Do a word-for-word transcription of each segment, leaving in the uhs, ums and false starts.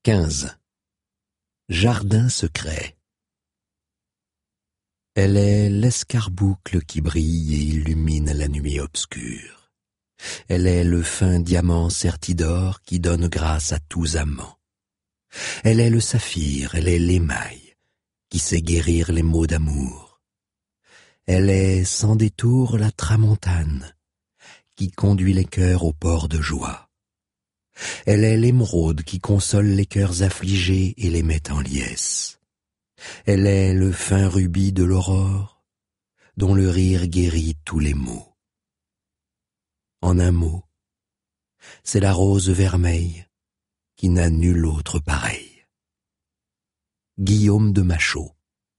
quinze. Jardin secret. Elle est l'escarboucle qui brille et illumine la nuit obscure. Elle est le fin diamant serti d'or qui donne grâce à tous amants. Elle est le saphir, elle est l'émail qui sait guérir les maux d'amour. Elle est sans détour la tramontane qui conduit les cœurs au port de joie. Elle est l'émeraude qui console les cœurs affligés et les met en liesse. Elle est le fin rubis de l'aurore, dont le rire guérit tous les maux. En un mot, c'est la rose vermeille qui n'a nul autre pareil. Guillaume de Machaut.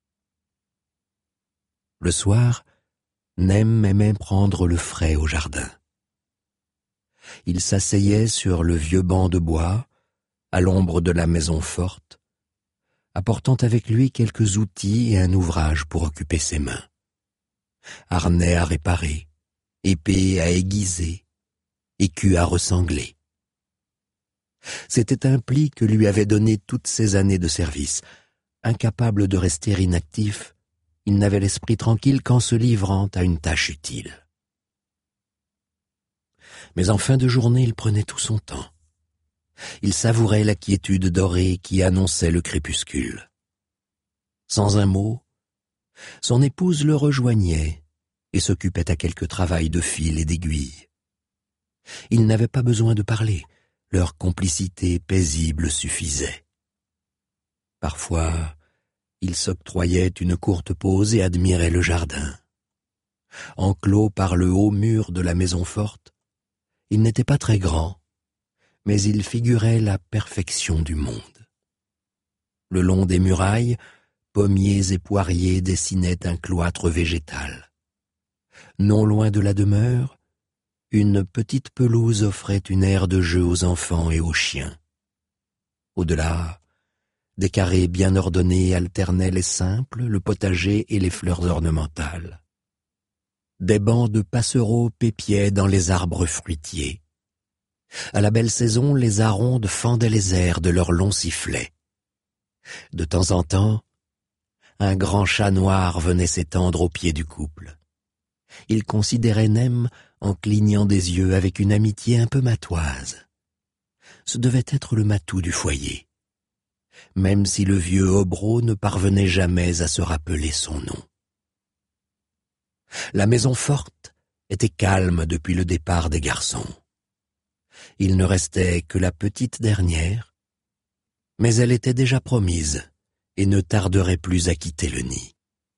Le soir, Nem aimait prendre le frais au jardin. Il s'asseyait sur le vieux banc de bois, à l'ombre de la maison forte, apportant avec lui quelques outils et un ouvrage pour occuper ses mains. Harnais à réparer, épée à aiguiser, écu à ressangler. C'était un pli que lui avaient donné toutes ses années de service. Incapable de rester inactif, il n'avait l'esprit tranquille qu'en se livrant à une tâche utile. Mais en fin de journée, il prenait tout son temps. Il savourait la quiétude dorée qui annonçait le crépuscule. Sans un mot, son épouse le rejoignait et s'occupait à quelque travail de fil et d'aiguille. Ils n'avaient pas besoin de parler, leur complicité paisible suffisait. Parfois, ils s'octroyaient une courte pause et admiraient le jardin. Enclos par le haut mur de la maison forte, il n'était pas très grand, mais il figurait la perfection du monde. Le long des murailles, pommiers et poiriers dessinaient un cloître végétal. Non loin de la demeure, une petite pelouse offrait une aire de jeu aux enfants et aux chiens. Au-delà, des carrés bien ordonnés alternaient les simples, le potager et les fleurs ornementales. Des bancs de passereaux pépiaient dans les arbres fruitiers. À la belle saison, les arondes fendaient les airs de leurs longs sifflets. De temps en temps, un grand chat noir venait s'étendre au pied du couple. Il considérait Nem en clignant des yeux avec une amitié un peu matoise. Ce devait être le matou du foyer, même si le vieux hobereau ne parvenait jamais à se rappeler son nom. La maison forte était calme depuis le départ des garçons. Il ne restait que la petite dernière, mais elle était déjà promise et ne tarderait plus à quitter le nid.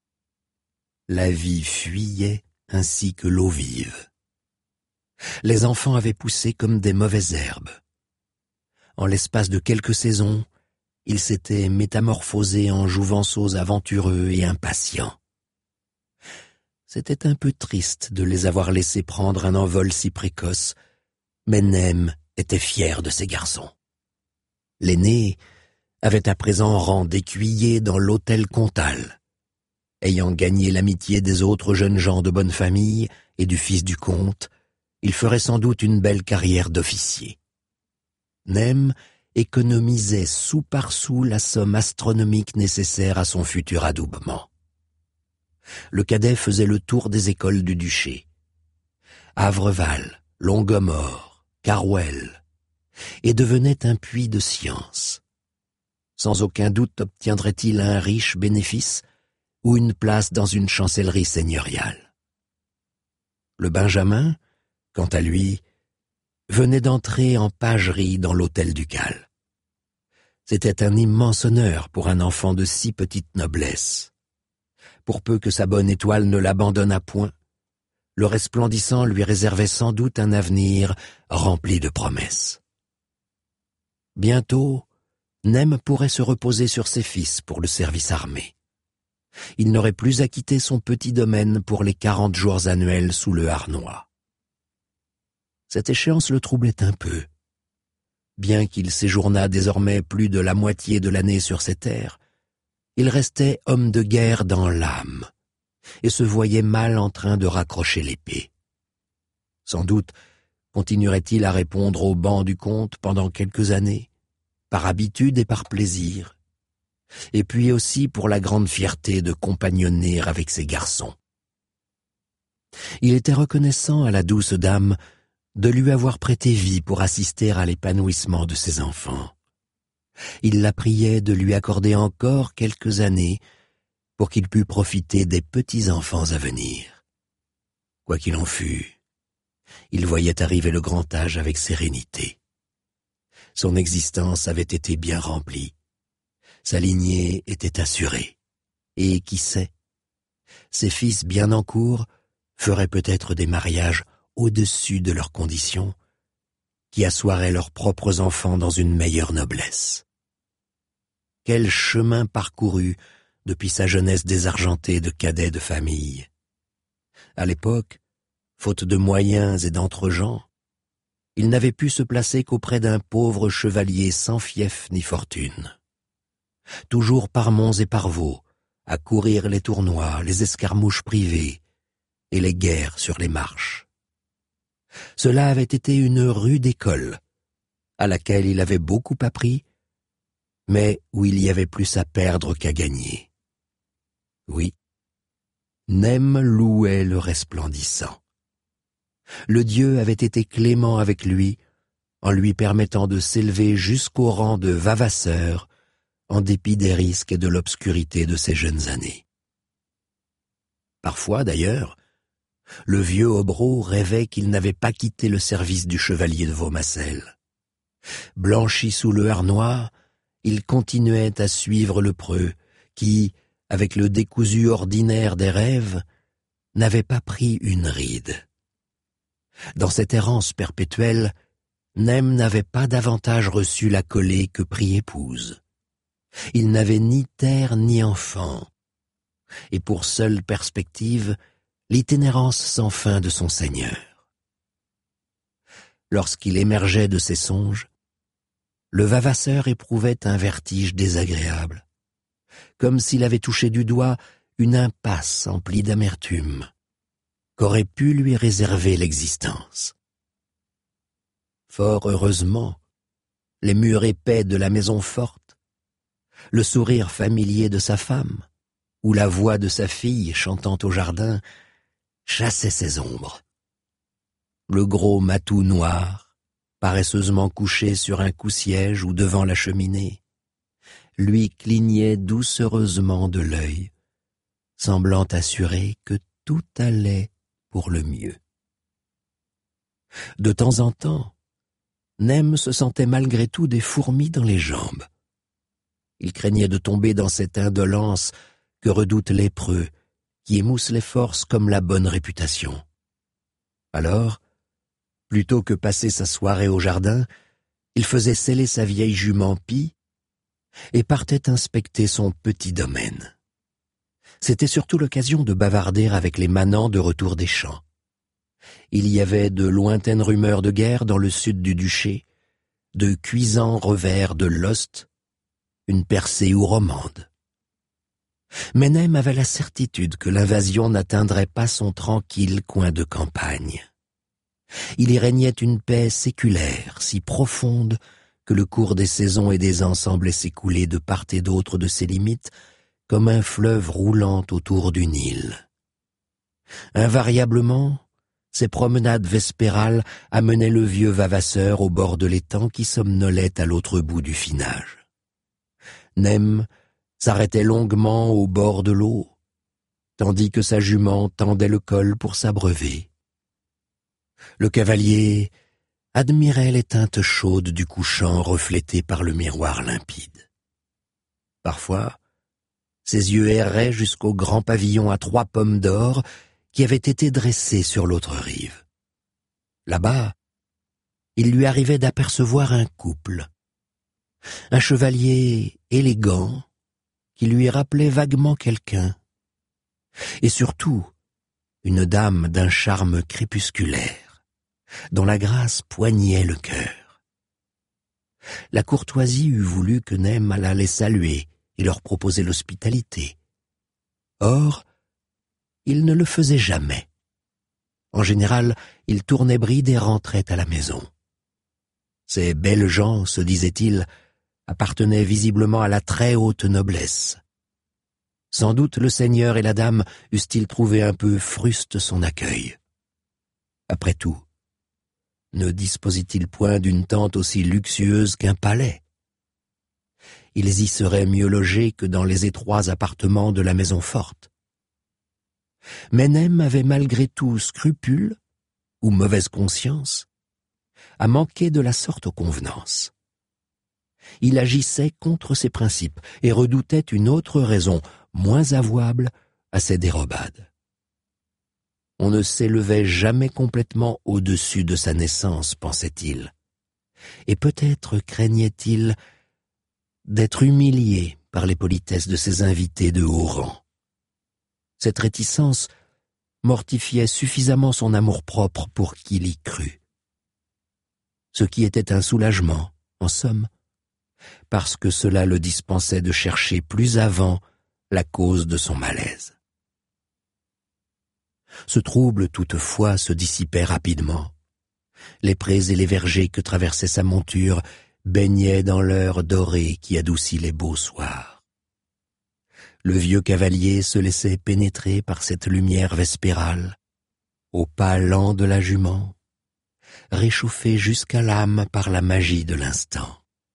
La vie fuyait ainsi que l'eau vive. Les enfants avaient poussé comme des mauvaises herbes. En l'espace de quelques saisons, ils s'étaient métamorphosés en jouvenceaux aventureux et impatients. C'était un peu triste de les avoir laissés prendre un envol si précoce, mais Nem était fier de ses garçons. L'aîné avait à présent rang d'écuyer dans l'hôtel comtal. Ayant gagné l'amitié des autres jeunes gens de bonne famille et du fils du comte, il ferait sans doute une belle carrière d'officier. Nem économisait sou par sou la somme astronomique nécessaire à son futur adoubement. Le cadet faisait le tour des écoles du duché. Avreval, Longomore, Carwell, et devenait un puits de science. Sans aucun doute obtiendrait-il un riche bénéfice ou une place dans une chancellerie seigneuriale. Le Benjamin, quant à lui, venait d'entrer en pagerie dans l'hôtel ducal. C'était un immense honneur pour un enfant de si petite noblesse. Pour peu que sa bonne étoile ne l'abandonnât point, le resplendissant lui réservait sans doute un avenir rempli de promesses. Bientôt, Nem pourrait se reposer sur ses fils pour le service armé. Il n'aurait plus à quitter son petit domaine pour les quarante jours annuels sous le harnois. Cette échéance le troublait un peu. Bien qu'il séjournât désormais plus de la moitié de l'année sur ces terres, il restait homme de guerre dans l'âme, et se voyait mal en train de raccrocher l'épée. Sans doute continuerait-il à répondre au ban du comte pendant quelques années, par habitude et par plaisir, et puis aussi pour la grande fierté de compagnonner avec ses garçons. Il était reconnaissant à la douce dame de lui avoir prêté vie pour assister à l'épanouissement de ses enfants. Il la priait de lui accorder encore quelques années pour qu'il pût profiter des petits-enfants à venir. Quoi qu'il en fût, il voyait arriver le grand âge avec sérénité. Son existence avait été bien remplie, sa lignée était assurée, et qui sait, ses fils bien en cours feraient peut-être des mariages au-dessus de leurs conditions, qui assoiraient leurs propres enfants dans une meilleure noblesse. Quel chemin parcouru depuis sa jeunesse désargentée de cadet de famille. À l'époque, faute de moyens et d'entre-gens, il n'avait pu se placer qu'auprès d'un pauvre chevalier sans fief ni fortune. Toujours par monts et par vaux, à courir les tournois, les escarmouches privées et les guerres sur les marches. Cela avait été une rude école, à laquelle il avait beaucoup appris, mais où il y avait plus à perdre qu'à gagner. Oui, Nem louait le resplendissant. Le Dieu avait été clément avec lui, en lui permettant de s'élever jusqu'au rang de vavasseur, en dépit des risques et de l'obscurité de ses jeunes années. Parfois, d'ailleurs, le vieux Hobereau rêvait qu'il n'avait pas quitté le service du chevalier de Vaumarcel. Blanchi sous le harnois, il continuait à suivre le preux, qui, avec le décousu ordinaire des rêves, n'avait pas pris une ride. Dans cette errance perpétuelle, Nem n'avait pas davantage reçu la collée que prit épouse. Il n'avait ni terre ni enfant, et pour seule perspective, l'itinérance sans fin de son Seigneur. Lorsqu'il émergeait de ses songes, le vavasseur éprouvait un vertige désagréable, comme s'il avait touché du doigt une impasse emplie d'amertume, qu'aurait pu lui réserver l'existence. Fort heureusement, les murs épais de la maison forte, le sourire familier de sa femme, ou la voix de sa fille chantant au jardin, chassaient ces ombres. Le gros matou noir, paresseusement couché sur un cou-siège ou devant la cheminée, lui clignait doucereusement de l'œil, semblant assurer que tout allait pour le mieux. De temps en temps, Nem se sentait malgré tout des fourmis dans les jambes. Il craignait de tomber dans cette indolence que redoutent les preux, qui émoussent les forces comme la bonne réputation. Alors, plutôt que passer sa soirée au jardin, il faisait seller sa vieille jument Pie et partait inspecter son petit domaine. C'était surtout l'occasion de bavarder avec les manants de retour des champs. Il y avait de lointaines rumeurs de guerre dans le sud du duché, de cuisants revers de l'Ost, une percée ou romande. Mais Nem avait la certitude que l'invasion n'atteindrait pas son tranquille coin de campagne. Il y régnait une paix séculaire, si profonde que le cours des saisons et des ans semblait s'écouler de part et d'autre de ses limites comme un fleuve roulant autour d'une île. Invariablement, ces promenades vespérales amenaient le vieux vavasseur au bord de l'étang qui somnolait à l'autre bout du finage. Nem s'arrêtait longuement au bord de l'eau, tandis que sa jument tendait le col pour s'abreuver. Le cavalier admirait les teintes chaudes du couchant reflétées par le miroir limpide. Parfois, ses yeux erraient jusqu'au grand pavillon à trois pommes d'or qui avait été dressé sur l'autre rive. Là-bas, il lui arrivait d'apercevoir un couple, un chevalier élégant qui lui rappelait vaguement quelqu'un, et surtout une dame d'un charme crépusculaire, dont la grâce poignait le cœur. La courtoisie eût voulu que Nem allât les saluer et leur proposer l'hospitalité. Or, il ne le faisait jamais. En général, il tournait bride et rentrait à la maison. Ces belles gens, se disait-il, appartenait visiblement à la très haute noblesse. Sans doute le seigneur et la dame eussent-ils trouvé un peu fruste son accueil. Après tout, ne disposait-il point d'une tente aussi luxueuse qu'un palais? Ils y seraient mieux logés que dans les étroits appartements de la maison forte. Ménhem avait malgré tout scrupule, ou mauvaise conscience, à manquer de la sorte aux convenances. Il agissait contre ses principes et redoutait une autre raison, moins avouable, à ses dérobades. On ne s'élevait jamais complètement au-dessus de sa naissance, pensait-il, et peut-être craignait-il d'être humilié par les politesses de ses invités de haut rang. Cette réticence mortifiait suffisamment son amour-propre pour qu'il y crût. Ce qui était un soulagement, en somme, parce que cela le dispensait de chercher plus avant la cause de son malaise. Ce trouble, toutefois, se dissipait rapidement. Les prés et les vergers que traversait sa monture baignaient dans l'heure dorée qui adoucit les beaux soirs. Le vieux cavalier se laissait pénétrer par cette lumière vespérale, au pas lent de la jument, réchauffé jusqu'à l'âme par la magie de l'instant.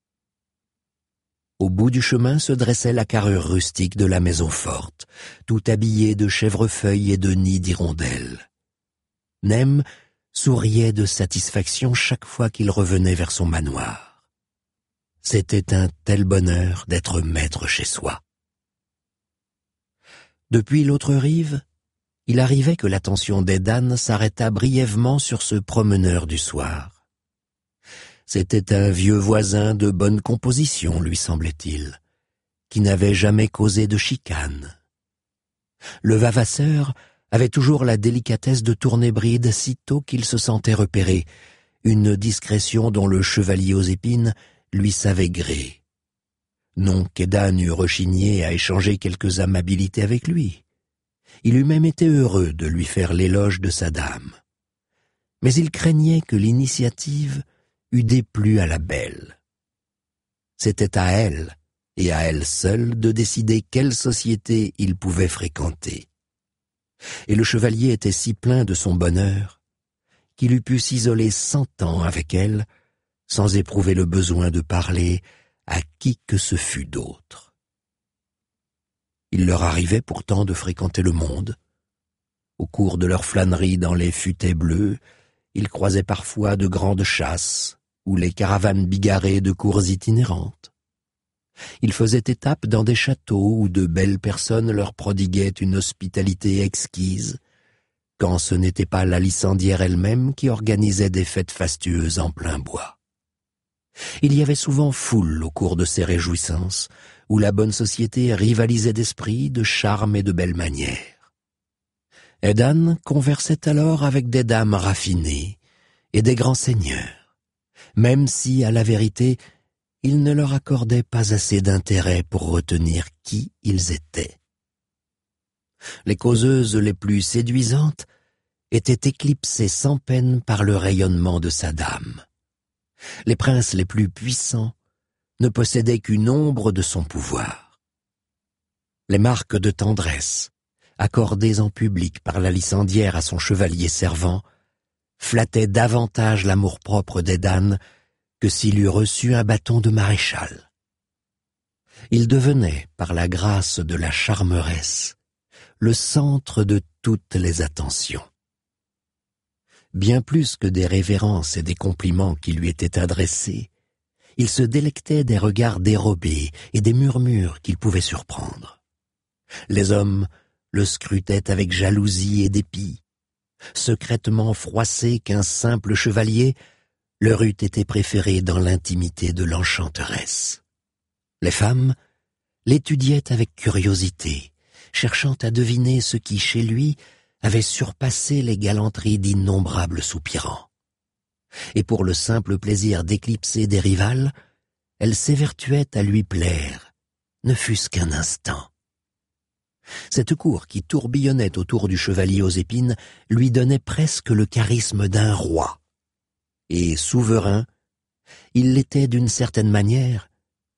Au bout du chemin se dressait la carrure rustique de la maison forte, tout habillée de chèvrefeuilles et de nids d'hirondelles. Nem souriait de satisfaction chaque fois qu'il revenait vers son manoir. C'était un tel bonheur d'être maître chez soi. Depuis l'autre rive, il arrivait que l'attention d'Edan s'arrêta brièvement sur ce promeneur du soir. C'était un vieux voisin de bonne composition, lui semblait-il, qui n'avait jamais causé de chicane. Le vavasseur avait toujours la délicatesse de tourner bride sitôt qu'il se sentait repéré, une discrétion dont le chevalier aux épines lui savait gré. Non qu'Edan eût rechigné à échanger quelques amabilités avec lui. Il eût même été heureux de lui faire l'éloge de sa dame. Mais il craignait que l'initiative eût déplu à la belle. C'était à elle, et à elle seule, de décider quelle société il pouvait fréquenter. Et le chevalier était si plein de son bonheur qu'il eût pu s'isoler cent ans avec elle, sans éprouver le besoin de parler à qui que ce fût d'autre. Il leur arrivait pourtant de fréquenter le monde. Au cours de leurs flâneries dans les futaies bleues, ils croisaient parfois de grandes chasses ou les caravanes bigarrées de cours itinérantes. Ils faisaient étape dans des châteaux où de belles personnes leur prodiguaient une hospitalité exquise, quand ce n'était pas la licendière elle-même qui organisait des fêtes fastueuses en plein bois. Il y avait souvent foule au cours de ces réjouissances, où la bonne société rivalisait d'esprit, de charme et de belles manières. Edan conversait alors avec des dames raffinées et des grands seigneurs, même si, à la vérité, il ne leur accordait pas assez d'intérêt pour retenir qui ils étaient. Les causeuses les plus séduisantes étaient éclipsées sans peine par le rayonnement de sa dame. Les princes les plus puissants ne possédaient qu'une ombre de son pouvoir. Les marques de tendresse, accordées en public par la licendière à son chevalier servant, flattaient davantage l'amour-propre d'Edan que s'il eût reçu un bâton de maréchal. Il devenait, par la grâce de la charmeresse, le centre de toutes les attentions. Bien plus que des révérences et des compliments qui lui étaient adressés, il se délectait des regards dérobés et des murmures qu'il pouvait surprendre. Les hommes le scrutaient avec jalousie et dépit, secrètement froissés qu'un simple chevalier leur eût été préféré dans l'intimité de l'enchanteresse. Les femmes l'étudiaient avec curiosité, cherchant à deviner ce qui, chez lui, avait surpassé les galanteries d'innombrables soupirants. Et pour le simple plaisir d'éclipser des rivales, elles s'évertuaient à lui plaire, ne fût-ce qu'un instant. Cette cour qui tourbillonnait autour du chevalier aux épines lui donnait presque le charisme d'un roi. Et souverain, il l'était d'une certaine manière,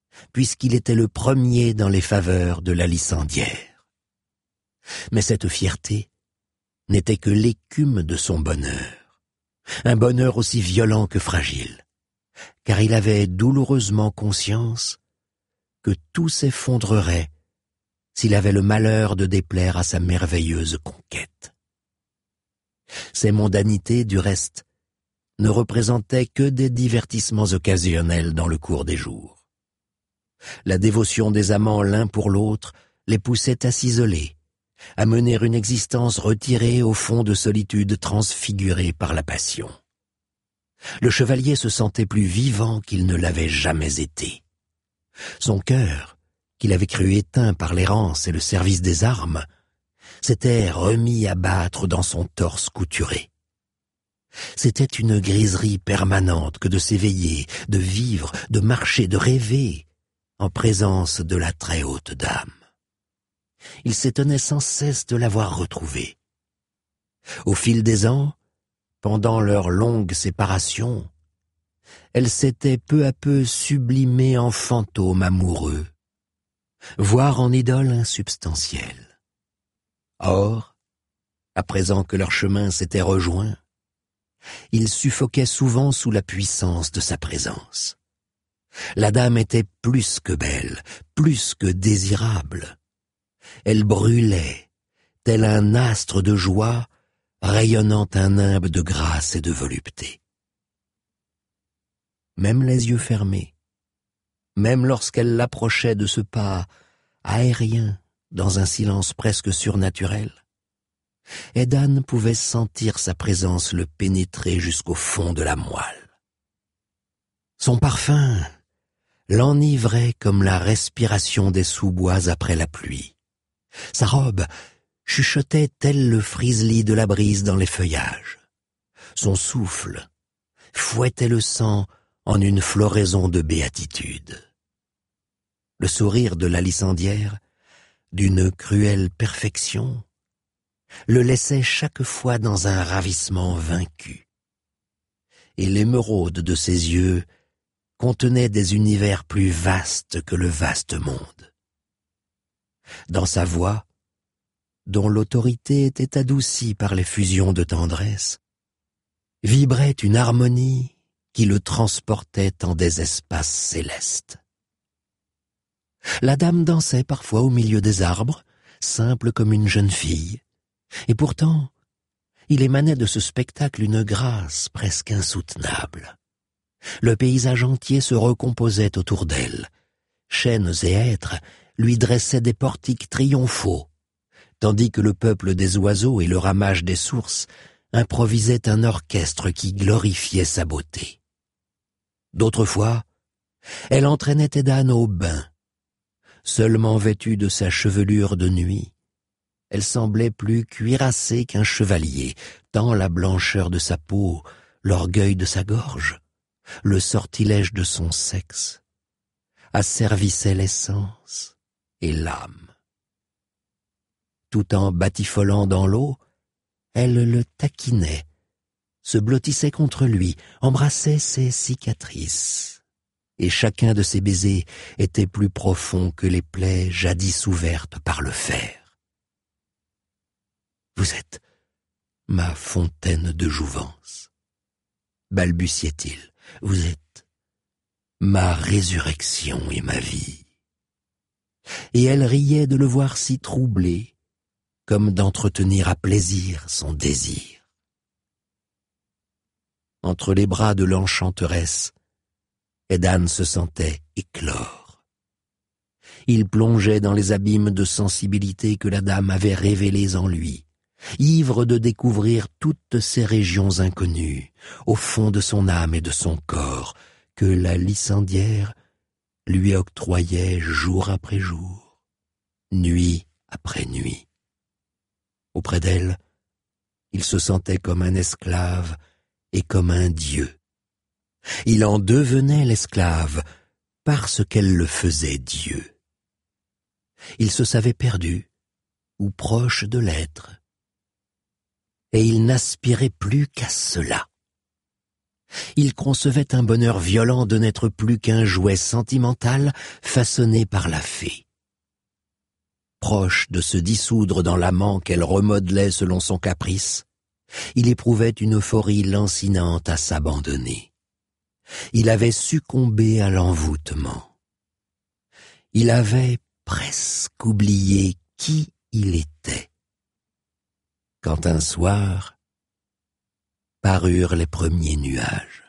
puisqu'il était le premier dans les faveurs de la licendière. Mais cette fierté n'était que l'écume de son bonheur, un bonheur aussi violent que fragile, car il avait douloureusement conscience que tout s'effondrerait s'il avait le malheur de déplaire à sa merveilleuse conquête. Ces mondanités, du reste, ne représentaient que des divertissements occasionnels dans le cours des jours. La dévotion des amants l'un pour l'autre les poussait à s'isoler, à mener une existence retirée au fond de solitudes transfigurées par la passion. Le chevalier se sentait plus vivant qu'il ne l'avait jamais été. Son cœur, qu'il avait cru éteint par l'errance et le service des armes, s'était remis à battre dans son torse couturé. C'était une griserie permanente que de s'éveiller, de vivre, de marcher, de rêver, en présence de la très haute dame. Il s'étonnait sans cesse de l'avoir retrouvée. Au fil des ans, pendant leur longue séparation, elle s'était peu à peu sublimée en fantôme amoureux, voire en idole insubstantielle. Or, à présent que leurs chemins s'étaient rejoints, il suffoquait souvent sous la puissance de sa présence. La dame était plus que belle, plus que désirable. Elle brûlait, tel un astre de joie, rayonnant un nimbe de grâce et de volupté. Même les yeux fermés, même lorsqu'elle l'approchait de ce pas aérien, dans un silence presque surnaturel, Edan pouvait sentir sa présence le pénétrer jusqu'au fond de la moelle. Son parfum l'enivrait comme la respiration des sous-bois après la pluie. Sa robe chuchotait tel le friseli de la brise dans les feuillages. Son souffle fouettait le sang en une floraison de béatitude. Le sourire de la licendière, d'une cruelle perfection, le laissait chaque fois dans un ravissement vaincu. Et l'émeraude de ses yeux contenait des univers plus vastes que le vaste monde. Dans sa voix, dont l'autorité était adoucie par les fusions de tendresse, vibrait une harmonie qui le transportait en des espaces célestes. La dame dansait parfois au milieu des arbres, simple comme une jeune fille, et pourtant, il émanait de ce spectacle une grâce presque insoutenable. Le paysage entier se recomposait autour d'elle. Chênes et hêtres lui dressaient des portiques triomphaux, tandis que le peuple des oiseaux et le ramage des sources improvisaient un orchestre qui glorifiait sa beauté. D'autres fois, elle entraînait Edan au bain. Seulement vêtue de sa chevelure de nuit, elle semblait plus cuirassée qu'un chevalier, tant la blancheur de sa peau, l'orgueil de sa gorge, le sortilège de son sexe, asservissaient l'essence et l'âme. Tout en batifolant dans l'eau, elle le taquinait, se blottissait contre lui, embrassait ses cicatrices. Et chacun de ses baisers était plus profond que les plaies jadis ouvertes par le fer. « Vous êtes ma fontaine de jouvence, balbutiait-il. Vous êtes ma résurrection et ma vie. » Et elle riait de le voir si troublé, comme d'entretenir à plaisir son désir. Entre les bras de l'enchanteresse, Edan se sentait éclore. Il plongeait dans les abîmes de sensibilité que la dame avait révélés en lui, ivre de découvrir toutes ces régions inconnues, au fond de son âme et de son corps, que la licendière lui octroyait jour après jour, nuit après nuit. Auprès d'elle, il se sentait comme un esclave et comme un dieu. Il en devenait l'esclave parce qu'elle le faisait Dieu. Il se savait perdu ou proche de l'être, et il n'aspirait plus qu'à cela. Il concevait un bonheur violent de n'être plus qu'un jouet sentimental façonné par la fée. Proche de se dissoudre dans l'amant qu'elle remodelait selon son caprice, il éprouvait une euphorie lancinante à s'abandonner. Il avait succombé à l'envoûtement. Il avait presque oublié qui il était. Quand un soir, parurent les premiers nuages.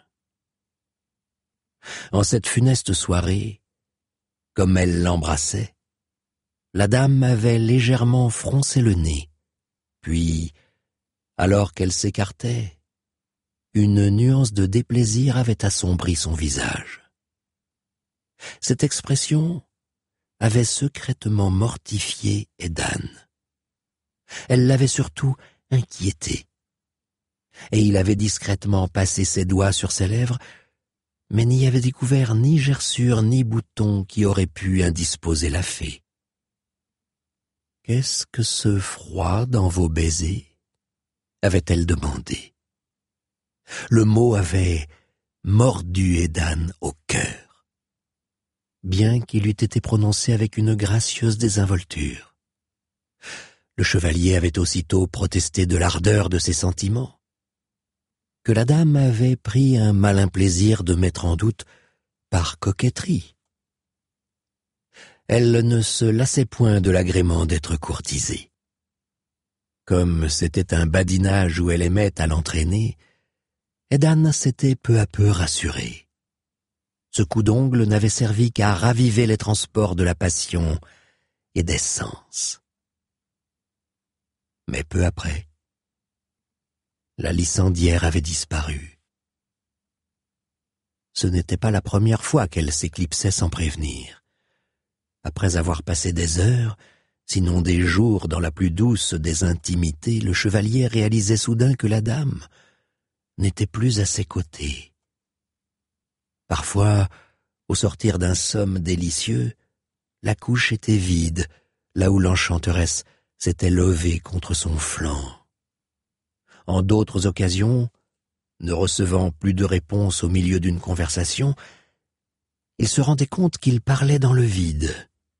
En cette funeste soirée, comme elle l'embrassait, la dame avait légèrement froncé le nez, puis, alors qu'elle s'écartait, une nuance de déplaisir avait assombri son visage. Cette expression avait secrètement mortifié Edan. Elle l'avait surtout inquiété, et il avait discrètement passé ses doigts sur ses lèvres, mais n'y avait découvert ni gerçure ni bouton qui auraient pu indisposer la fée. « Qu'est-ce que ce froid dans vos baisers ?» avait-elle demandé. Le mot avait mordu Edan au cœur, bien qu'il eût été prononcé avec une gracieuse désinvolture. Le chevalier avait aussitôt protesté de l'ardeur de ses sentiments, que la dame avait pris un malin plaisir de mettre en doute par coquetterie. Elle ne se lassait point de l'agrément d'être courtisée. Comme c'était un badinage où elle aimait à l'entraîner, Edan s'était peu à peu rassuré. Ce coup d'ongle n'avait servi qu'à raviver les transports de la passion et des sens. Mais peu après, la licendière avait disparu. Ce n'était pas la première fois qu'elle s'éclipsait sans prévenir. Après avoir passé des heures, sinon des jours dans la plus douce des intimités, le chevalier réalisait soudain que la dame n'était plus à ses côtés. Parfois, au sortir d'un somme délicieux, la couche était vide, là où l'enchanteresse s'était levée contre son flanc. En d'autres occasions, ne recevant plus de réponse au milieu d'une conversation, il se rendait compte qu'il parlait dans le vide.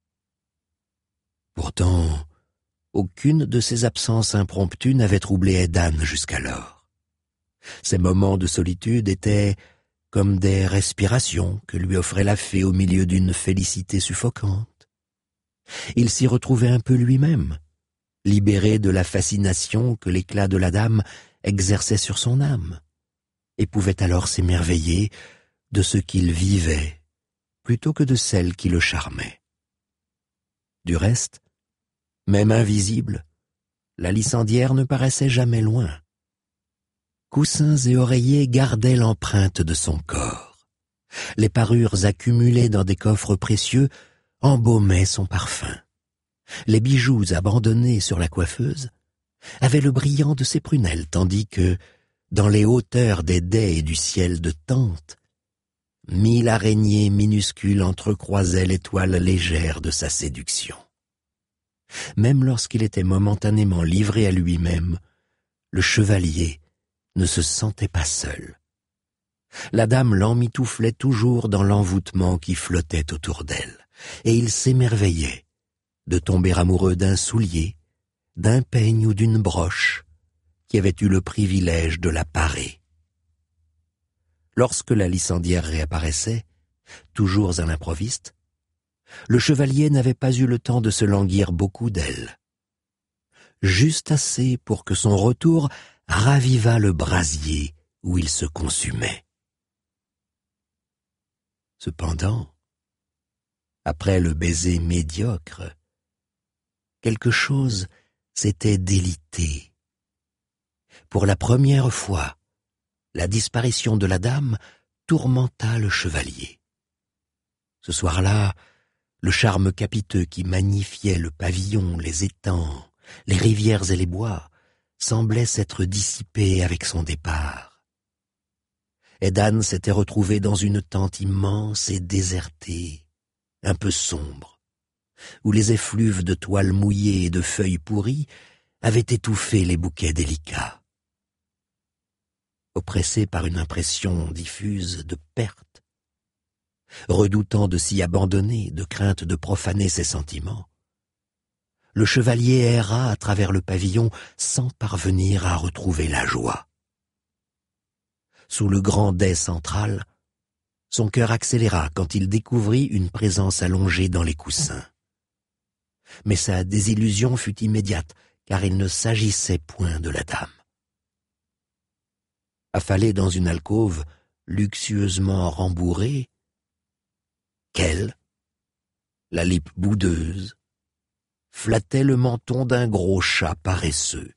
Pourtant, aucune de ces absences impromptues n'avait troublé Edan jusqu'alors. Ces moments de solitude étaient comme des respirations que lui offrait la fée au milieu d'une félicité suffocante. Il s'y retrouvait un peu lui-même, libéré de la fascination que l'éclat de la dame exerçait sur son âme, et pouvait alors s'émerveiller de ce qu'il vivait plutôt que de celle qui le charmait. Du reste, même invisible, la licendière ne paraissait jamais loin. Coussins et oreillers gardaient l'empreinte de son corps. Les parures accumulées dans des coffres précieux embaumaient son parfum. Les bijoux abandonnés sur la coiffeuse avaient le brillant de ses prunelles, tandis que, dans les hauteurs des dais et du ciel de tente, mille araignées minuscules entrecroisaient l'étoile légère de sa séduction. Même lorsqu'il était momentanément livré à lui-même, le chevalier ne se sentait pas seul. La dame l'emmitouflait toujours dans l'envoûtement qui flottait autour d'elle, et il s'émerveillait de tomber amoureux d'un soulier, d'un peigne ou d'une broche qui avait eu le privilège de la parer. Lorsque la licendière réapparaissait, toujours à l'improviste, le chevalier n'avait pas eu le temps de se languir beaucoup d'elle. Juste assez pour que son retour ravivât le brasier où il se consumait. Cependant, après le baiser médiocre, quelque chose s'était délité. Pour la première fois, la disparition de la dame tourmenta le chevalier. Ce soir-là, le charme capiteux qui magnifiait le pavillon, les étangs, les rivières et les bois semblait s'être dissipé avec son départ. Edan s'était retrouvé dans une tente immense et désertée, un peu sombre, où les effluves de toiles mouillées et de feuilles pourries avaient étouffé les bouquets délicats. oppressé par une impression diffuse de perte, redoutant de s'y abandonner, de crainte de profaner ses sentiments, le chevalier erra à travers le pavillon sans parvenir à retrouver la joie. Sous le grand dais central, son cœur accéléra quand il découvrit une présence allongée dans les coussins. Mais sa désillusion fut immédiate, car il ne s'agissait point de la dame. Affalée dans une alcôve luxueusement rembourrée, qu'elle, la lippe boudeuse, flattait le menton d'un gros chat paresseux.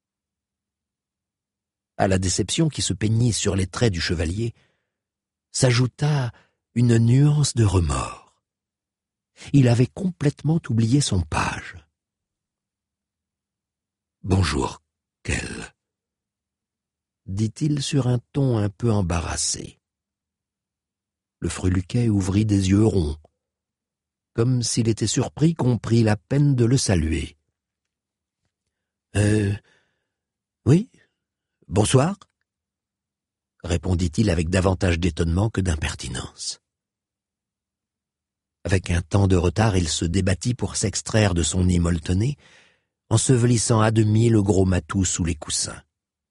À la déception qui se peignit sur les traits du chevalier, s'ajouta une nuance de remords. Il avait complètement oublié son page. « Bonjour, Kell », dit-il sur un ton un peu embarrassé. Le freluquet ouvrit des yeux ronds, comme s'il était surpris qu'on prît la peine de le saluer. « Euh... oui, bonsoir », répondit-il avec davantage d'étonnement que d'impertinence. Avec un temps de retard, il se débattit pour s'extraire de son nid molletonné, ensevelissant à demi le gros matou sous les coussins.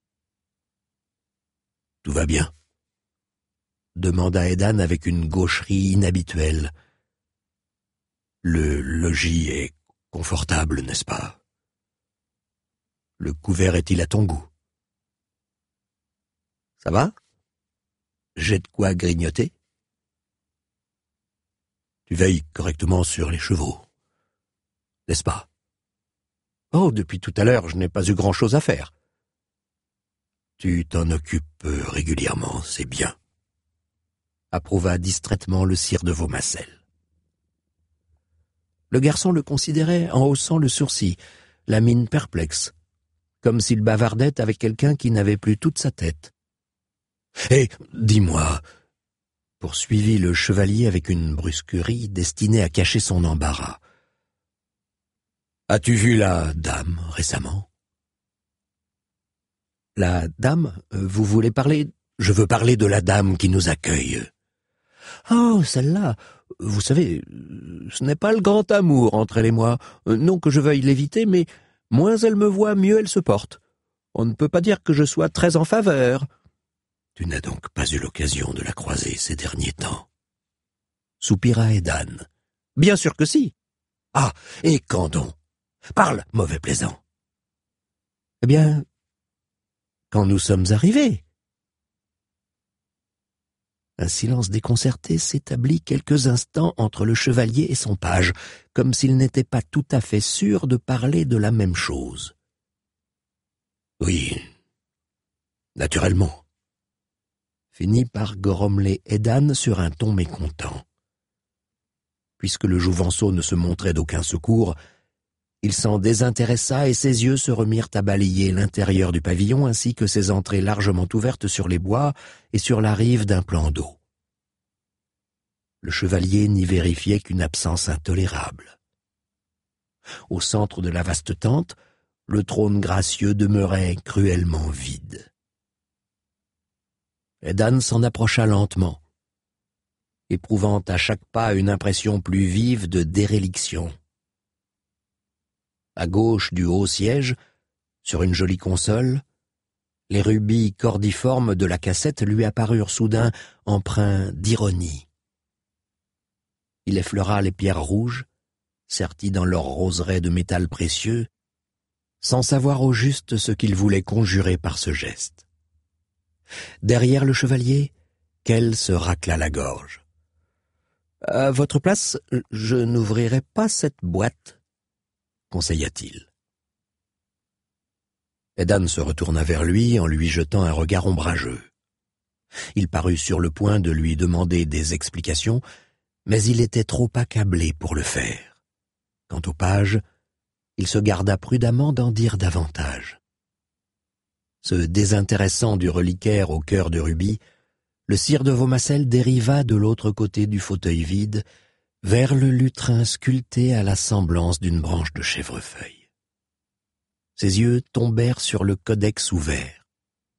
« Tout va bien ?» demanda Edan avec une gaucherie inhabituelle. « Le logis est confortable, n'est-ce pas? Le couvert est-il à ton goût? Ça va? J'ai de quoi grignoter? Tu veilles correctement sur les chevaux, n'est-ce pas? Oh, depuis tout à l'heure, je n'ai pas eu grand-chose à faire. Tu t'en occupes régulièrement, c'est bien, approuva distraitement le sire de Vaumacelles. Le garçon le considérait en haussant le sourcil, la mine perplexe, comme s'il bavardait avec quelqu'un qui n'avait plus toute sa tête. « Eh, dis-moi » poursuivit le chevalier avec une brusquerie destinée à cacher son embarras. « As-tu vu la dame récemment ?»« La dame, vous voulez parler ? Je veux parler de la dame qui nous accueille. »« Oh, celle-là, vous savez, ce n'est pas le grand amour entre elle et moi. Non que je veuille l'éviter, mais moins elle me voit, mieux elle se porte. On ne peut pas dire que je sois très en faveur. » Tu n'as donc pas eu l'occasion de la croiser ces derniers temps? Soupira Edan. Bien sûr que si. Ah, et quand donc? Parle, mauvais plaisant. Eh bien, quand nous sommes arrivés. Un silence déconcerté s'établit quelques instants entre le chevalier et son page, comme s'il n'était pas tout à fait sûr de parler de la même chose. Oui, naturellement. Finit par grommeler Edan sur un ton mécontent. Puisque le jouvenceau ne se montrait d'aucun secours, il s'en désintéressa et ses yeux se remirent à balayer l'intérieur du pavillon ainsi que ses entrées largement ouvertes sur les bois et sur la rive d'un plan d'eau. Le chevalier n'y vérifiait qu'une absence intolérable. Au centre de la vaste tente, le trône gracieux demeurait cruellement vide. Edan s'en approcha lentement, éprouvant à chaque pas une impression plus vive de déréliction. À gauche du haut siège, sur une jolie console, les rubis cordiformes de la cassette lui apparurent soudain empreints d'ironie. Il effleura les pierres rouges, serties dans leur roseraie de métal précieux, sans savoir au juste ce qu'il voulait conjurer par ce geste. Derrière le chevalier, Kell se racla la gorge. « À votre place, je n'ouvrirai pas cette boîte, » conseilla-t-il. Edan se retourna vers lui en lui jetant un regard ombrageux. Il parut sur le point de lui demander des explications, mais il était trop accablé pour le faire. Quant au page, il se garda prudemment d'en dire davantage. Se désintéressant du reliquaire au cœur de rubis, le sire de Vaumacelles dériva de l'autre côté du fauteuil vide vers le lutrin sculpté à la semblance d'une branche de chèvrefeuille. Ses yeux tombèrent sur le codex ouvert.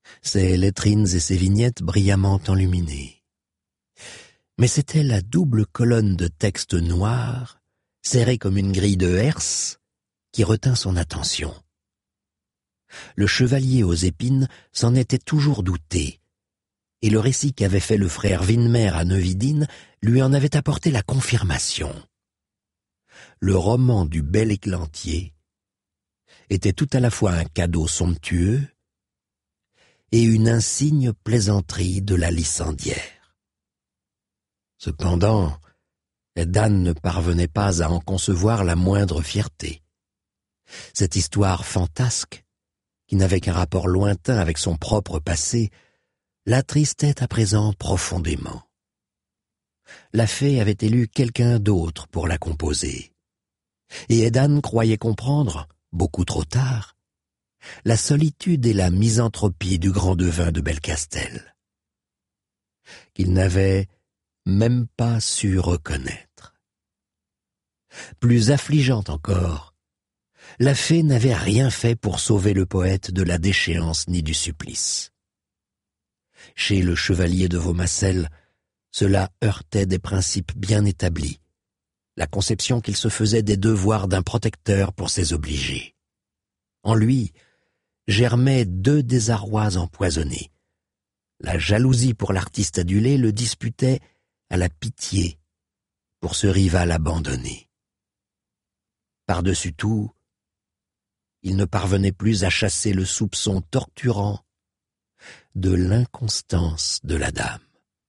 ses lettrines et ses vignettes brillamment enluminées. Mais c'était la double colonne de texte noir, serrée comme une grille de herse, qui retint son attention. Le chevalier aux épines s'en était toujours douté, et le récit qu'avait fait le frère Winmer à Neuwiedin lui en avait apporté la confirmation. Le roman du bel éclantier était tout à la fois un cadeau somptueux et une insigne plaisanterie de la licendière. Cependant, Edan ne parvenait pas à en concevoir la moindre fierté. Cette histoire fantasque, qui n'avait qu'un rapport lointain avec son propre passé, l'attristait à présent profondément. La fée avait élu quelqu'un d'autre pour la composer, et Edan croyait comprendre, beaucoup trop tard, la solitude et la misanthropie du grand devin de Belcastel, qu'il n'avait même pas su reconnaître. Plus affligeante encore, la fée n'avait rien fait pour sauver le poète de la déchéance ni du supplice. Chez le chevalier de Vaumassel, cela heurtait des principes bien établis, la conception qu'il se faisait des devoirs d'un protecteur pour ses obligés. En lui germaient deux désarrois empoisonnés. La jalousie pour l'artiste adulé le disputait à la pitié pour ce rival abandonné. Par-dessus tout, il ne parvenait plus à chasser le soupçon torturant de l'inconstance de la dame.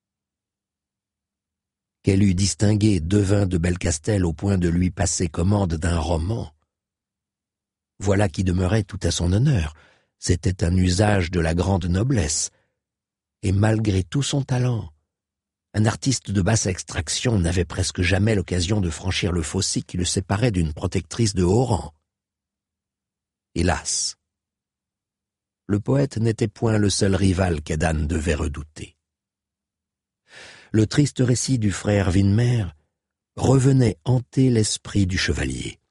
Qu'elle eût distingué devin de Belcastel au point de lui passer commande d'un roman, voilà qui demeurait tout à son honneur. C'était un usage de la grande noblesse, et malgré tout son talent, un artiste de basse extraction n'avait presque jamais l'occasion de franchir le fossé qui le séparait d'une protectrice de haut rang. Hélas, le poète n'était point le seul rival qu'Edan devait redouter. Le triste récit du frère Winmer revenait hanter l'esprit du chevalier.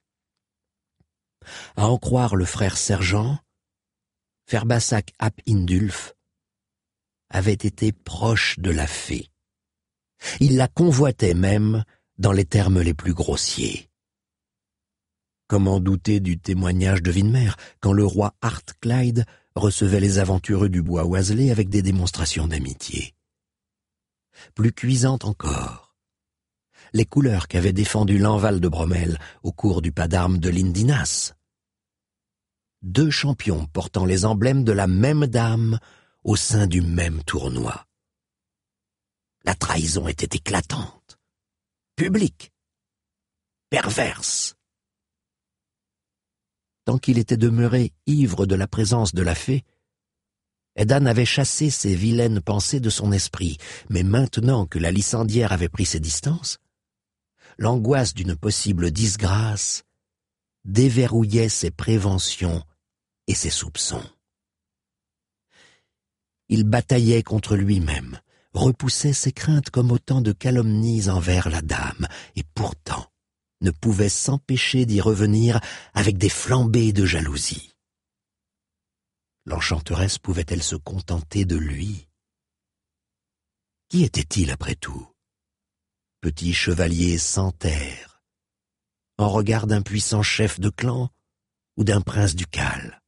À en croire le frère sergent, Ferbassak ap Indulf avait été proche de la fée. Il la convoitait même dans les termes les plus grossiers. Comment douter du témoignage de Winmer quand le roi Hartclyde recevait les aventureux du bois oiselé avec des démonstrations d'amitié. Plus cuisante encore, les couleurs qu'avait défendues Lanval de Bromel au cours du pas d'armes de Lindinas. Deux champions portant les emblèmes de la même dame au sein du même tournoi. La trahison était éclatante, publique, perverse. Tant qu'il était demeuré ivre de la présence de la fée, Edan avait chassé ces vilaines pensées de son esprit, mais maintenant que la licendière avait pris ses distances, l'angoisse d'une possible disgrâce déverrouillait ses préventions et ses soupçons. Il bataillait contre lui-même, repoussait ses craintes comme autant de calomnies envers la dame, et pourtant ne pouvait s'empêcher d'y revenir avec des flambées de jalousie. L'enchanteresse pouvait-elle se contenter de lui? Qui était-il après tout? Petit chevalier sans terre, en regard d'un puissant chef de clan ou d'un prince ducal?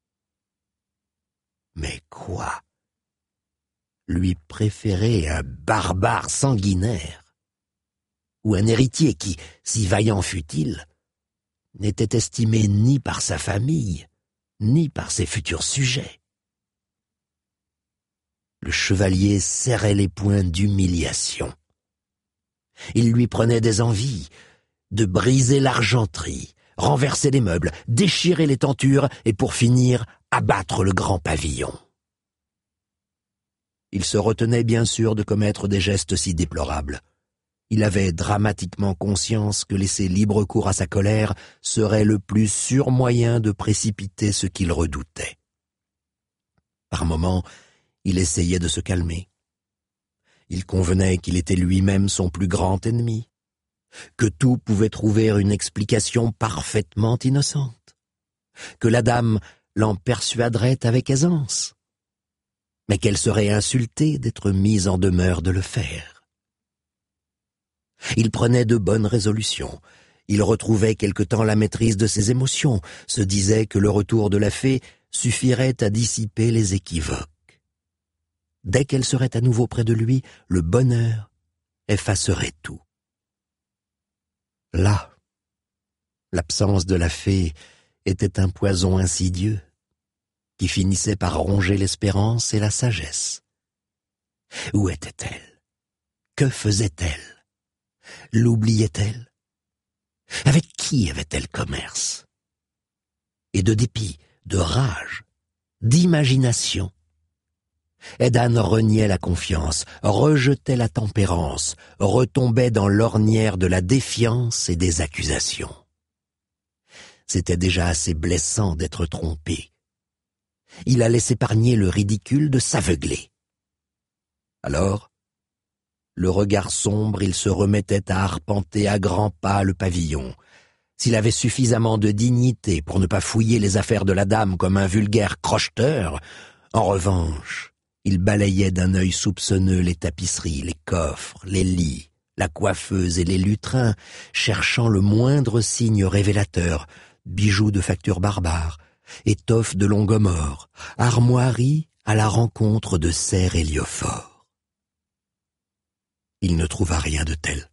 Mais quoi? Lui préférer un barbare sanguinaire, ou un héritier qui, si vaillant fût-il, n'était estimé ni par sa famille, ni par ses futurs sujets. Le chevalier serrait les poings d'humiliation. Il lui prenait des envies de briser l'argenterie, renverser les meubles, déchirer les tentures et pour finir, abattre le grand pavillon. Il se retenait bien sûr de commettre des gestes si déplorables. Il avait dramatiquement conscience que laisser libre cours à sa colère serait le plus sûr moyen de précipiter ce qu'il redoutait. Par moments, il essayait de se calmer. Il convenait qu'il était lui-même son plus grand ennemi, que tout pouvait trouver une explication parfaitement innocente, que la dame l'en persuaderait avec aisance. mais qu'elle serait insultée d'être mise en demeure de le faire. Il prenait de bonnes résolutions. Il retrouvait quelque temps la maîtrise de ses émotions, se disait que le retour de la fée suffirait à dissiper les équivoques. Dès qu'elle serait à nouveau près de lui, le bonheur effacerait tout. Là, l'absence de la fée était un poison insidieux qui finissait par ronger l'espérance et la sagesse. Où était-elle? Que faisait-elle? L'oubliait-elle? Avec qui avait-elle commerce? Et de dépit, de rage, d'imagination, Edan reniait la confiance, rejetait la tempérance, retombait dans l'ornière de la défiance et des accusations. C'était déjà assez blessant d'être trompé. Il allait s'épargner le ridicule de s'aveugler. Alors, le regard sombre, il se remettait à arpenter à grands pas le pavillon. S'il avait suffisamment de dignité pour ne pas fouiller les affaires de la dame comme un vulgaire crocheteur, en revanche, il balayait d'un œil soupçonneux les tapisseries, les coffres, les lits, la coiffeuse et les lutrins, cherchant le moindre signe révélateur, bijoux de facture barbare, étoffes de Longomore, armoiries à la rencontre de cerfs héliophores. Il ne trouva rien de tel.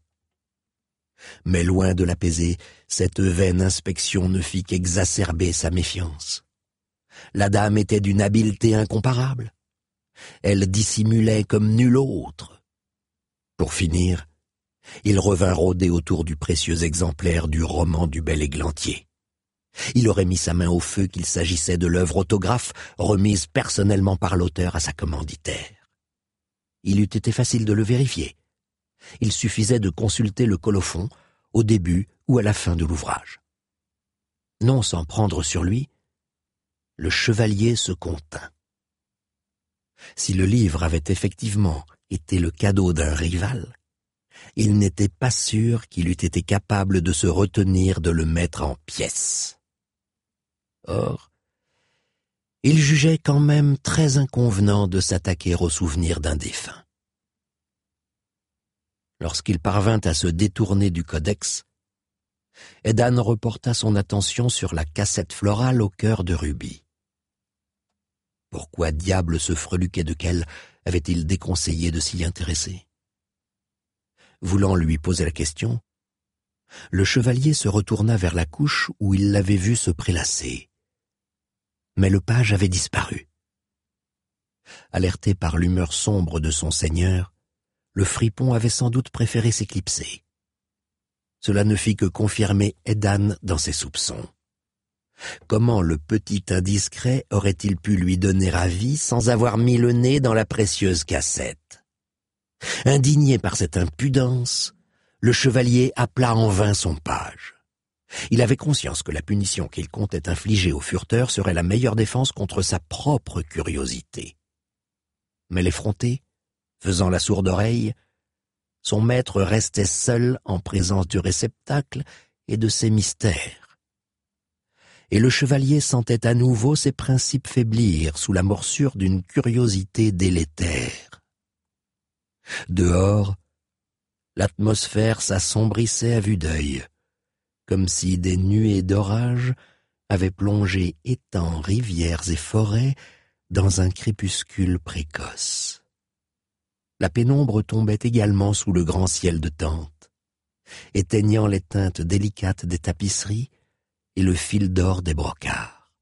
Mais loin de l'apaiser, cette vaine inspection ne fit qu'exacerber sa méfiance. La dame était d'une habileté incomparable. Elle dissimulait comme nulle autre. Pour finir, il revint rôder autour du précieux exemplaire du roman du bel églantier. Il aurait mis sa main au feu qu'il s'agissait de l'œuvre autographe remise personnellement par l'auteur à sa commanditaire. Il eût été facile de le vérifier. Il suffisait de consulter le colophon au début ou à la fin de l'ouvrage. Non sans prendre sur lui, le chevalier se contint. Si le livre avait effectivement été le cadeau d'un rival, il n'était pas sûr qu'il eût été capable de se retenir de le mettre en pièces. Or, il jugeait quand même très inconvenant de s'attaquer au souvenir d'un défunt. Lorsqu'il parvint à se détourner du codex, Edan reporta son attention sur la cassette florale au cœur de rubis. Pourquoi diable ce freluquet de Kell avait-il déconseillé de s'y intéresser? Voulant lui poser la question, le chevalier se retourna vers la couche où il l'avait vu se prélasser. Mais le page avait disparu. Alerté par l'humeur sombre de son seigneur, le fripon avait sans doute préféré s'éclipser. Cela ne fit que confirmer Edan dans ses soupçons. Comment le petit indiscret aurait-il pu lui donner avis sans avoir mis le nez dans la précieuse cassette? Indigné par cette impudence, le chevalier appela en vain son page. Il avait conscience que la punition qu'il comptait infliger au furteur serait la meilleure défense contre sa propre curiosité. Mais l'effronté, faisant la sourde oreille, son maître restait seul en présence du réceptacle et de ses mystères. Et le chevalier sentait à nouveau ses principes faiblir sous la morsure d'une curiosité délétère. Dehors, l'atmosphère s'assombrissait à vue d'œil, comme si des nuées d'orage avaient plongé étangs, rivières et forêts dans un crépuscule précoce. La pénombre tombait également sous le grand ciel de tente, éteignant les teintes délicates des tapisseries et le fil d'or des brocarts.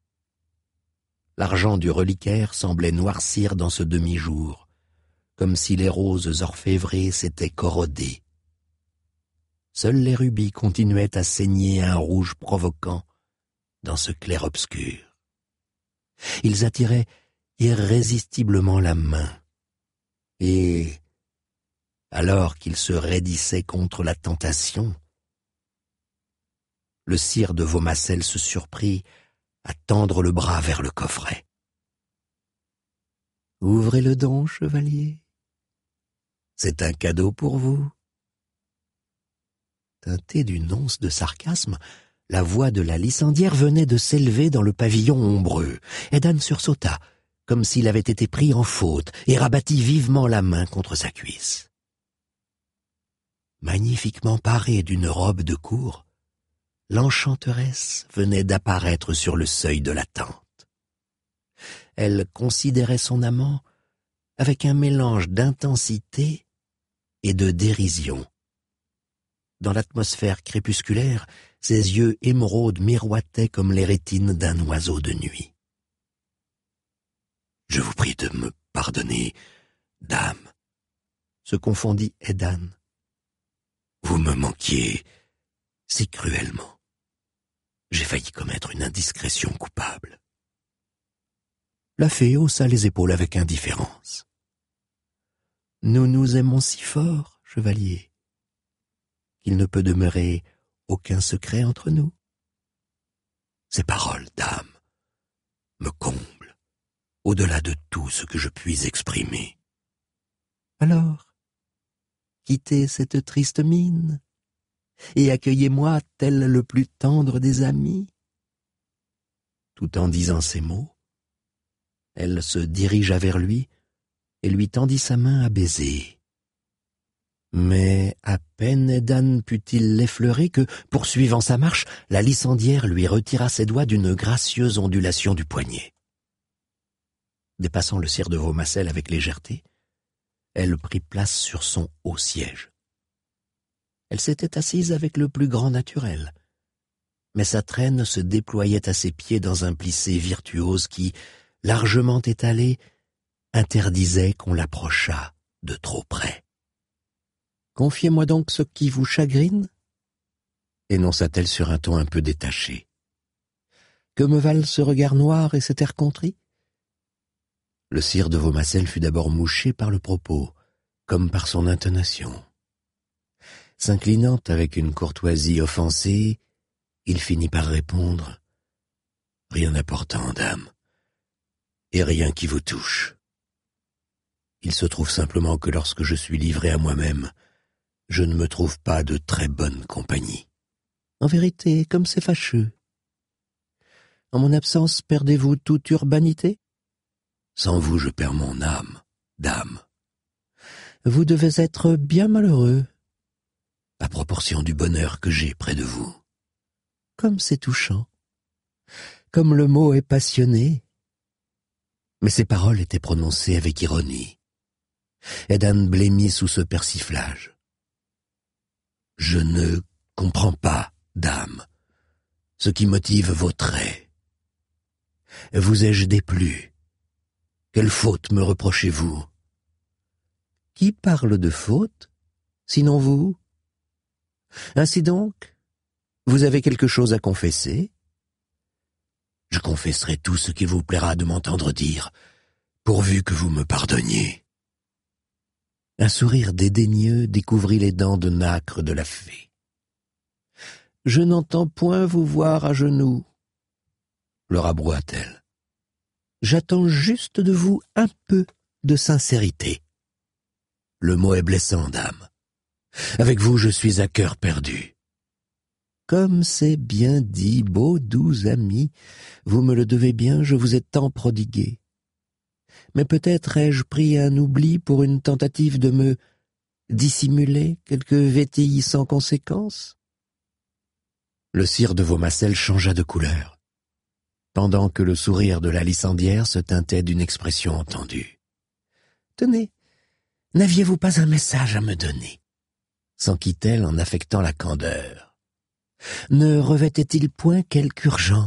L'argent du reliquaire semblait noircir dans ce demi-jour, comme si les roses orfévrées s'étaient corrodées. Seuls les rubis continuaient à saigner un rouge provoquant dans ce clair-obscur. Ils attiraient irrésistiblement la main, et, alors qu'il se raidissait contre la tentation, le sire de Vaumacelle se surprit à tendre le bras vers le coffret. « Ouvrez-le donc, chevalier. C'est un cadeau pour vous. » Teintée d'une once de sarcasme, la voix de la licendière venait de s'élever dans le pavillon ombreux. Edan sursauta, comme s'il avait été pris en faute, et rabattit vivement la main contre sa cuisse. Magnifiquement parée d'une robe de cour, l'enchanteresse venait d'apparaître sur le seuil de la tente. Elle considérait son amant avec un mélange d'intensité et de dérision. Dans l'atmosphère crépusculaire, ses yeux émeraudes miroitaient comme les rétines d'un oiseau de nuit. « Je vous prie de me pardonner, dame, » se confondit Edan. « Vous me manquiez si cruellement. J'ai failli commettre une indiscrétion coupable. » La fée haussa les épaules avec indifférence. « Nous nous aimons si fort, chevalier, qu'il ne peut demeurer aucun secret entre nous. » Ces paroles, dame, me comblent au-delà de tout ce que je puis exprimer. Alors, quittez cette triste mine et accueillez-moi tel le plus tendre des amis. Tout en disant ces mots, elle se dirigea vers lui et lui tendit sa main à baiser. Mais à peine Edan put-il l'effleurer que, poursuivant sa marche, la licendière lui retira ses doigts d'une gracieuse ondulation du poignet. Dépassant le cire de Vaumarcel avec légèreté, elle prit place sur son haut siège. Elle s'était assise avec le plus grand naturel, mais sa traîne se déployait à ses pieds dans un plissé virtuose qui, largement étalé, interdisait qu'on l'approchât de trop près. « Confiez-moi donc ce qui vous chagrine » énonça-t-elle sur un ton un peu détaché. « Que me valent ce regard noir et cet air contrit ?» Le sire de Vaumarcel fut d'abord mouché par le propos, comme par son intonation. S'inclinant avec une courtoisie offensée, il finit par répondre « Rien d'important, dame, et rien qui vous touche. Il se trouve simplement que lorsque je suis livré à moi-même, je ne me trouve pas de très bonne compagnie. En vérité, comme c'est fâcheux. En mon absence, perdez-vous toute urbanité? Sans vous, je perds mon âme, dame. Vous devez être bien malheureux, à proportion du bonheur que j'ai près de vous. Comme c'est touchant. Comme le mot est passionné. Mais ces paroles étaient prononcées avec ironie. Edan blêmit sous ce persiflage. « Je ne comprends pas, dame, ce qui motive vos traits. Vous ai-je déplu? Quelle faute me reprochez-vous? » Qui parle de faute, sinon vous? Ainsi donc, vous avez quelque chose à confesser? Je confesserai tout ce qu'il vous plaira de m'entendre dire, pourvu que vous me pardonniez. Un sourire dédaigneux découvrit les dents de nacre de la fée. « Je n'entends point vous voir à genoux, » leur abroua-t-elle. « J'attends juste de vous un peu de sincérité. Le mot est blessant, dame. Avec vous, je suis à cœur perdu. Comme c'est bien dit, beau doux ami, vous me le devez bien, je vous ai tant prodigué. Mais peut-être ai-je pris un oubli pour une tentative de me dissimuler quelque vétille sans conséquence? » Le sire de Vaumarcel changea de couleur, pendant que le sourire de la licendière se teintait d'une expression entendue. « Tenez, n'aviez-vous pas un message à me donner ?» s'enquit-elle en affectant la candeur. « Ne revêtait-il point quelque urgence ?»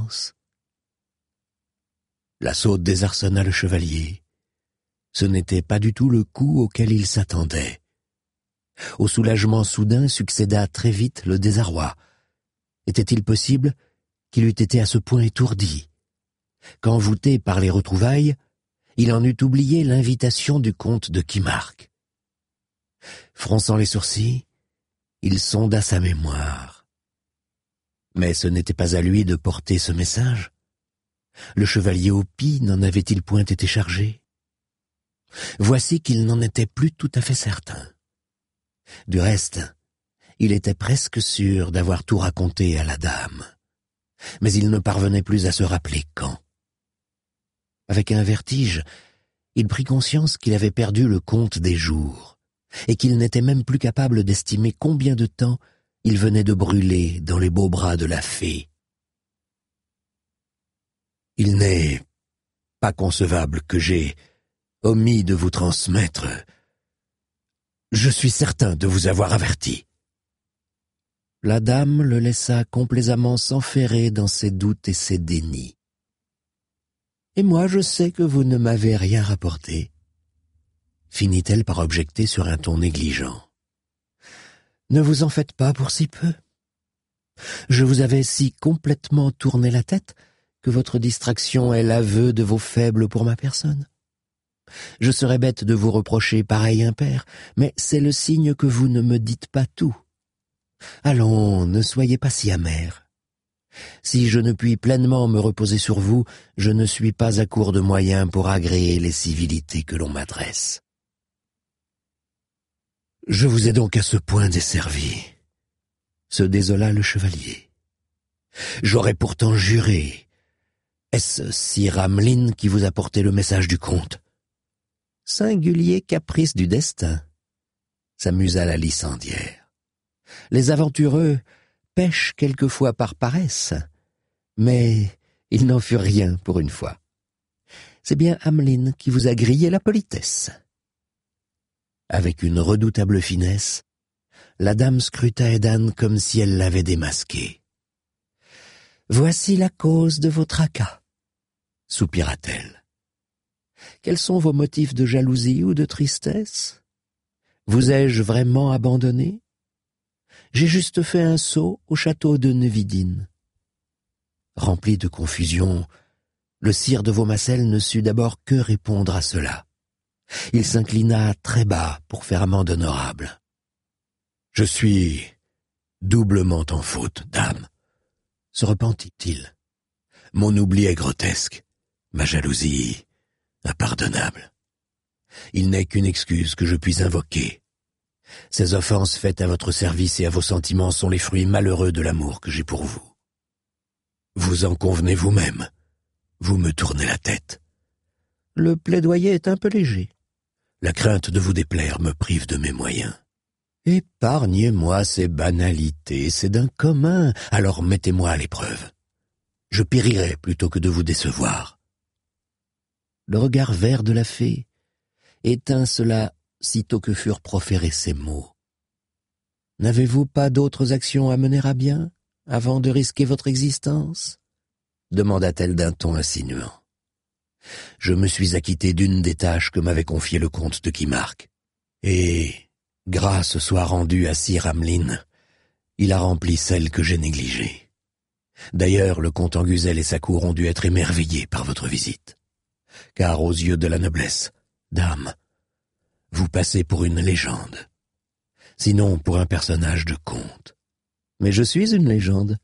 La sotte désarçonna le chevalier. Ce n'était pas du tout le coup auquel il s'attendait. Au soulagement soudain succéda très vite le désarroi. Était-il possible qu'il eût été à ce point étourdi? Qu'envoûté par les retrouvailles, il en eût oublié l'invitation du comte de Kimmark. Fronçant les sourcils, il sonda sa mémoire. Mais ce n'était pas à lui de porter ce message. Le chevalier au pis n'en avait-il point été chargé? Voici qu'il n'en était plus tout à fait certain. Du reste, il était presque sûr d'avoir tout raconté à la dame, mais il ne parvenait plus à se rappeler quand. avec un vertige, il prit conscience qu'il avait perdu le compte des jours, et qu'il n'était même plus capable d'estimer combien de temps il venait de brûler dans les beaux bras de la fée. Il n'est pas concevable que j'ai omis de vous transmettre. Je suis certain de vous avoir averti. La dame le laissa complaisamment s'enferrer dans ses doutes et ses dénis. Et moi, je sais que vous ne m'avez rien rapporté, finit-elle par objecter sur un ton négligent. Ne vous en faites pas pour si peu. Je vous avais si complètement tourné la tête que votre distraction est l'aveu de vos faibles pour ma personne. Je serais bête de vous reprocher pareil impair, mais c'est le signe que vous ne me dites pas tout. Allons, ne soyez pas si amer. Si je ne puis pleinement me reposer sur vous, je ne suis pas à court de moyens pour agréer les civilités que l'on m'adresse. Je vous ai donc à ce point desservi, se désola le chevalier. J'aurais pourtant juré. Est-ce Sir Hamelin qui vous a porté le message du comte? Singulier caprice du destin, s'amusa la licendière. Les aventureux pêchent quelquefois par paresse, mais il n'en fut rien pour une fois. C'est bien Hamelin qui vous a grillé la politesse. Avec une redoutable finesse, la dame scruta Edan comme si elle l'avait démasqué. « Voici la cause de vos tracas, » soupira-t-elle. « Quels sont vos motifs de jalousie ou de tristesse? Vous ai-je vraiment abandonné? J'ai juste fait un saut au château de Nevidine. » Rempli de confusion, le sire de Vaumassel ne sut d'abord que répondre à cela. Il s'inclina très bas pour faire amende honorable. « Je suis doublement en faute, dame, » se repentit-il. « Mon oubli est grotesque, ma jalousie impardonnable. Il n'est qu'une excuse que je puis invoquer. Ces offenses faites à votre service et à vos sentiments sont les fruits malheureux de l'amour que j'ai pour vous. Vous en convenez vous-même. Vous me tournez la tête. Le plaidoyer est un peu léger. La crainte de vous déplaire me prive de mes moyens. Épargnez-moi ces banalités, c'est d'un commun, alors mettez-moi à l'épreuve. Je périrai plutôt que de vous décevoir. » Le regard vert de la fée étincela sitôt que furent proférés ces mots. « N'avez-vous pas d'autres actions à mener à bien, avant de risquer votre existence ?» demanda-t-elle d'un ton insinuant. « Je me suis acquitté d'une des tâches que m'avait confié le comte de Kimmark, et, grâce soit rendue à Sir Hamelin, il a rempli celle que j'ai négligée. D'ailleurs, le comte Anguzel et sa cour ont dû être émerveillés par votre visite, car aux yeux de la noblesse, dame, vous passez pour une légende, sinon pour un personnage de conte. Mais je suis une légende.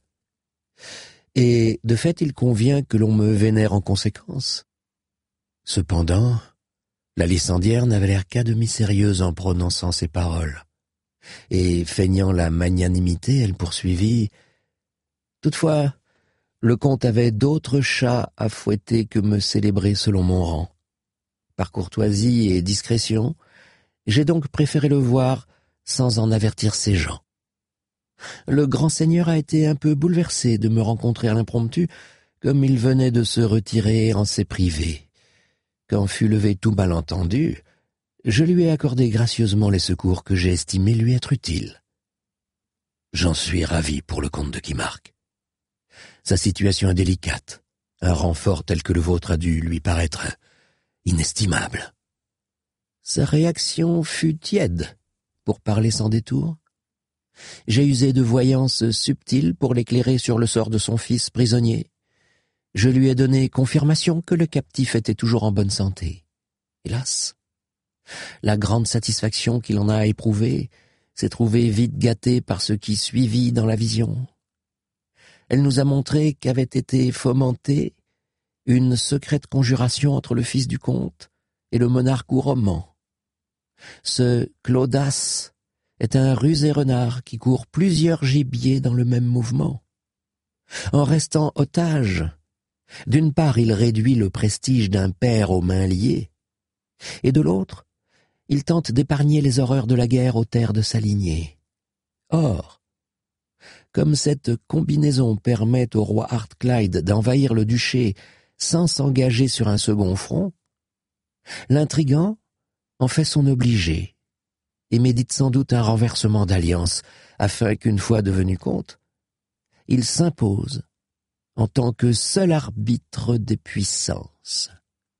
Et de fait, il convient que l'on me vénère en conséquence. » Cependant, la licendière n'avait l'air qu'à demi sérieuse en prononçant ces paroles, et feignant la magnanimité, elle poursuivit. « Toutefois, le comte avait d'autres chats à fouetter que me célébrer selon mon rang. Par courtoisie et discrétion, j'ai donc préféré le voir sans en avertir ses gens. Le grand seigneur a été un peu bouleversé de me rencontrer à l'impromptu, comme il venait de se retirer en ses privés. Quand fut levé tout malentendu, je lui ai accordé gracieusement les secours que j'ai estimé lui être utiles. J'en suis ravi pour le comte de Kimmark. Sa situation est délicate. Un renfort tel que le vôtre a dû lui paraître inestimable. » Sa réaction fut tiède, pour parler sans détour. J'ai usé de voyance subtile pour l'éclairer sur le sort de son fils prisonnier. Je lui ai donné confirmation que le captif était toujours en bonne santé. Hélas, la grande satisfaction qu'il en a éprouvée s'est trouvée vite gâtée par ce qui suivit dans la vision. Elle nous a montré qu'avait été fomentée une secrète conjuration entre le fils du comte et le monarque roman. Ce Clodas est un rusé renard qui court plusieurs gibiers dans le même mouvement. En restant otage, D'une part, il réduit le prestige d'un père aux mains liées, et de l'autre, il tente d'épargner les horreurs de la guerre aux terres de sa lignée. Or, comme cette combinaison permet au roi Harthclyde d'envahir le duché sans s'engager sur un second front, l'intrigant en fait son obligé et médite sans doute un renversement d'alliance afin qu'une fois devenu comte, il s'impose en tant que seul arbitre des puissances.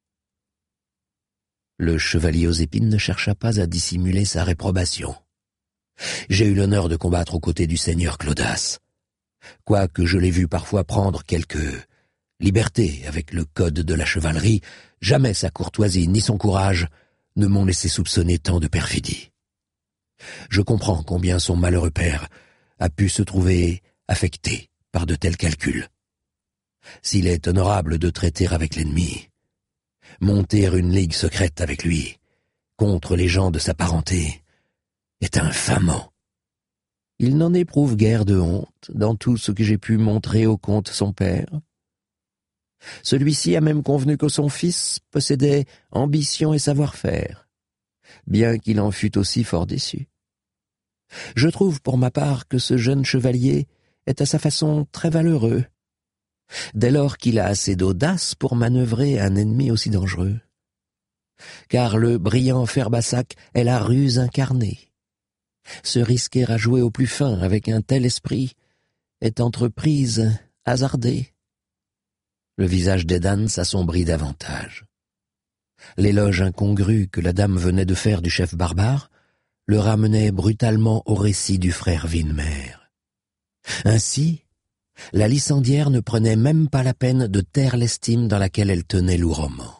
Le chevalier aux épines ne chercha pas à dissimuler sa réprobation. J'ai eu l'honneur de combattre aux côtés du seigneur Clodas, quoique je l'ai vu parfois prendre quelques libertés avec le code de la chevalerie, jamais sa courtoisie ni son courage ne m'ont laissé soupçonner tant de perfidie. Je comprends combien son malheureux père a pu se trouver affecté par de tels calculs. S'il est honorable de traiter avec l'ennemi, monter une ligue secrète avec lui, contre les gens de sa parenté, est infamant. Il n'en éprouve guère de honte dans tout ce que j'ai pu montrer au comte son père. Celui-ci a même convenu que son fils possédait ambition et savoir-faire, bien qu'il en fût aussi fort déçu. Je trouve pour ma part que ce jeune chevalier est à sa façon très valeureux, dès lors qu'il a assez d'audace pour manœuvrer un ennemi aussi dangereux. Car le brillant Ferbassac est la ruse incarnée. Se risquer à jouer au plus fin avec un tel esprit est entreprise hasardée. Le visage d'Edan s'assombrit davantage. L'éloge incongru que la dame venait de faire du chef barbare le ramenait brutalement au récit du frère Winmer. Ainsi, la licendière ne prenait même pas la peine de taire l'estime dans laquelle elle tenait Louroman.